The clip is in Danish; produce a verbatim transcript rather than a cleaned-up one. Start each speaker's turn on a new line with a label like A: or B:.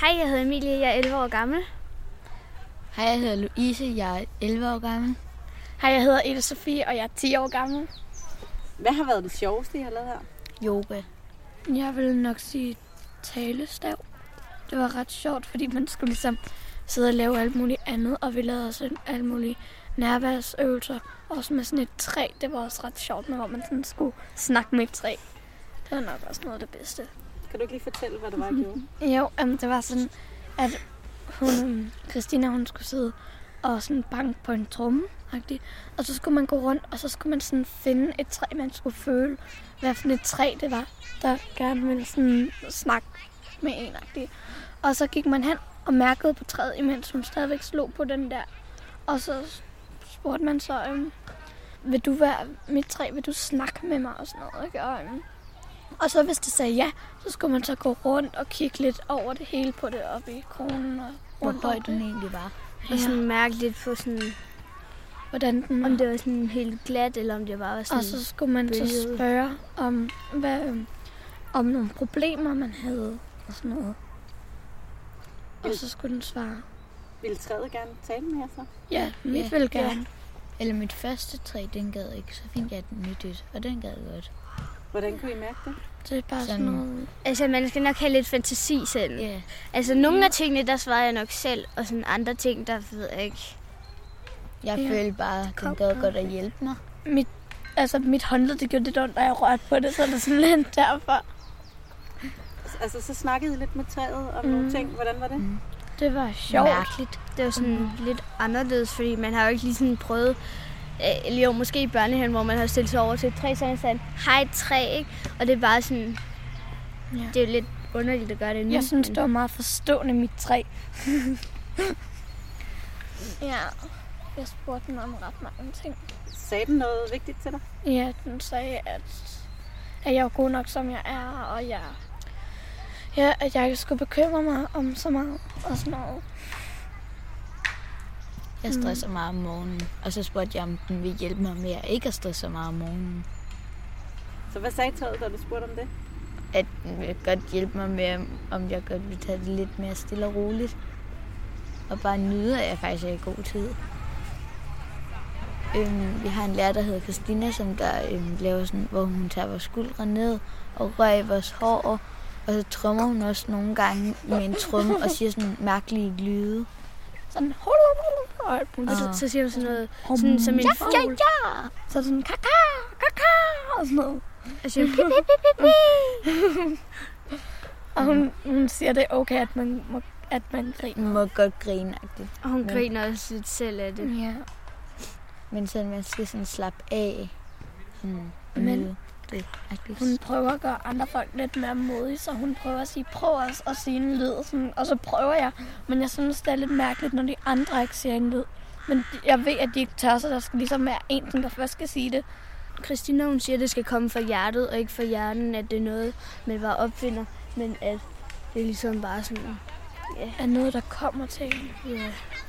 A: Hej, jeg hedder Emilie, jeg er elleve år gammel.
B: Hej, jeg hedder Louise, jeg er elleve år gammel.
C: Hej, jeg hedder Ida Sofie, og jeg er ti år gammel.
D: Hvad har været det sjoveste, I har lavet her?
B: Yoga.
C: Jeg vil nok sige talestav. Det var ret sjovt, fordi man skulle ligesom sidde og lave alt muligt andet, og vi lavede også alt muligt nærværsøvelser. Også med sådan et træ, det var også ret sjovt med, hvor man sådan skulle snakke med et træ. Det var nok også noget af det bedste.
D: Kan du ikke lige fortælle, hvad det var, I gjorde?
C: Jo, um, det var sådan, at hun, Christina, hun skulle sidde og sådan banke på en tromme, og så skulle man gå rundt, og så skulle man sådan finde et træ, man skulle føle, hvad for et træ det var, der gerne ville sådan snakke med en. Og så gik man hen og mærkede på træet, imens hun stadigvæk slog på den der. Og så spurgte man så, øhm, vil du være mit træ, vil du snakke med mig og sådan noget, ikke? Og, øhm, og så hvis det sagde ja, så skulle man så gå rundt og kigge lidt over det hele på det oppe i kronen og rundt.
B: Hvor høj den egentlig var.
A: Og sådan mærke lidt på sådan,
C: hvordan den var.
A: Om det var sådan helt glat, eller om det bare var sådan.
C: Og så skulle man bølget. så spørge om, hvad, øhm, om nogle problemer, man havde og sådan noget. Og så skulle den svare.
D: Ville træet gerne tale med jer så?
C: Ja, mit ja. ville gerne. Ja.
B: Eller mit første træ, den gad ikke. Så fik jeg et nyt, og den gad godt.
D: Hvordan kunne I mærke det?
C: Det er bare sådan noget.
A: Altså, man skal nok have lidt fantasi selv.
B: Yeah.
A: Altså, nogle af tingene, der svarede jeg nok selv, og sådan andre ting, der ved jeg ikke.
B: Jeg ja. følte bare, at den gad godt at hjælpe mig.
C: Mit, altså, mit håndled, det gjorde lidt ondt, da jeg rørte på det, så er det sådan lidt derfor.
D: Altså, så snakkede I lidt med træet om mm. nogle ting. Hvordan var det? Mm.
C: Det var sjovt.
B: Mærkeligt.
A: Det var sådan mm. lidt anderledes, fordi man har jo ikke lige sådan prøvet, eller jo, måske i børnehaven, hvor man har stillet sig over til et træ, så sådan, hej træ, ikke? Og det er bare sådan, ja. Det er jo lidt underligt at gøre det nu.
C: Jeg synes, det var meget forstående, mit træ. Ja, jeg spurgte den om ret mange ting.
D: Sagde den noget vigtigt til dig?
C: Ja, den sagde, at, at jeg er god nok, som jeg er, og jeg, ja, at jeg ikke skulle bekymre mig om så meget og sådan noget.
B: Jeg stresser meget om morgenen, og så spurgte jeg, om den ville hjælpe mig med at ikke at stresse så meget om morgenen.
D: Så hvad sagde træet, da du spurgte om det?
B: At den ville godt hjælpe mig med, om jeg godt ville tage det lidt mere stille og roligt. Og bare nyde, at jeg faktisk er i god tid. Øhm, vi har en lærer, der hedder Christina, som der øhm, laver sådan, hvor hun tager vores skuldre ned og rører i vores hår. Og så trommer hun også nogle gange med en tromme og siger sådan mærkelige lyde.
C: Sådan, og alt muligt.
A: Så, så siger du sådan noget, sådan som en
C: ja,
A: fugl.
C: Ja, ja, så sådan, kaka, kaka, og sådan noget.
A: Og siger, pip, pip, pip, pip.
C: Og hun, hun siger, det er okay, at man må, at man griner.
B: Hun må godt grine.
A: Og hun Men. griner også lidt selv af det.
C: Ja.
B: Men sådan, man skal sådan slappe af. Hmm.
C: Men
B: det,
C: hun prøver at gøre andre folk lidt mere modige, så hun prøver at sige, prøv os at sige en lyd, sådan, og så prøver jeg. Men jeg synes, det er lidt mærkeligt, når de andre ikke siger en lyd. Men jeg ved, at de ikke tør, så der skal ligesom være en, der først skal sige det.
A: Christina, hun siger, at det skal komme fra hjertet, og ikke fra hjernen, at det er noget, man bare opfinder, men at det er ligesom bare sådan,
C: ja. Er noget, der kommer til en.
A: Ja.